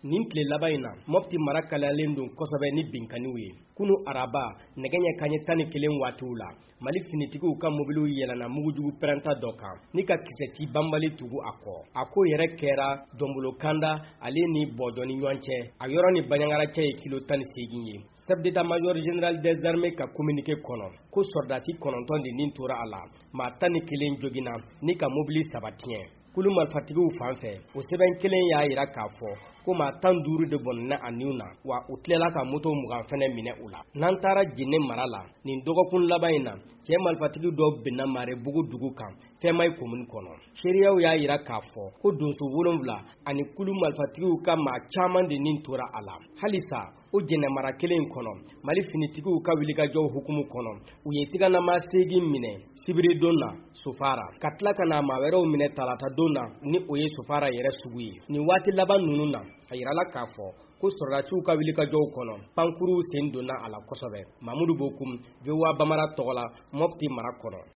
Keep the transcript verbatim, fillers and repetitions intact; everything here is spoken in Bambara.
nin tile laban in na Mopti mara kalalen don kosɛbɛ ni binkaniw ye. Kunu araba nɛgɛ ɲɛ kanɲɛ tan ni kelen waatiw la Mali finitigiw ka mobiliw yɛlɛnna mugujugu pɛrɛnta dɔ kan ni ka kisɛti banbali tugu a kɔ. A ko yɛrɛ kɛra Donbolokanda ale ni Bɔdɔ ni ɲɔgɔn cɛ a yɔrɔ ni Baɲangara cɛ ye kilo tan ni seegin ye. Chef d'état-major général des armées ka communiqué kɔnɔ ko sɔrdasi kɔnɔntɔn de nin tora a la maa tan ni kelen joginna ni ka mobili saba tiɲɛ. Kulu marifatigiw fan fɛ o sɛbɛn kelen y'a yira k'a fɔ ko maa tan duuru de bɔnna a niw na wa u tilala ka moto mugan fɛnɛ minɛ u la. N'an taara Jine mara la nin dɔgɔkun laban in na cɛ marifatigi dɔ binna Marebugu dugu kan Fɛnmayi commune kɔnɔ. Seereyaw y'a yira k'a fɔ ko donso wolonwula ani kulu marifatigiw ka maa caman de nin tora a la. Halisa o Jine mara kelen in kɔnɔ Mali finitigiw ka wilikajɔw hukumu kɔnɔ u ye siganama seegin minɛ sibiri don na Sofara ka tila ka na maa wɛrɛw minɛ talata don na ni o ye Sofara yɛrɛ sugu ye. Nin waati laban ninnu na a yirala k'a fɔ ko sɔrdasiw ka wilikajɔw kɔnɔ pankuruw sen donna a la kosɛbɛ. Mamudu Bokum V O A Bamara tɔgɔ la Mopti mara kɔnɔ.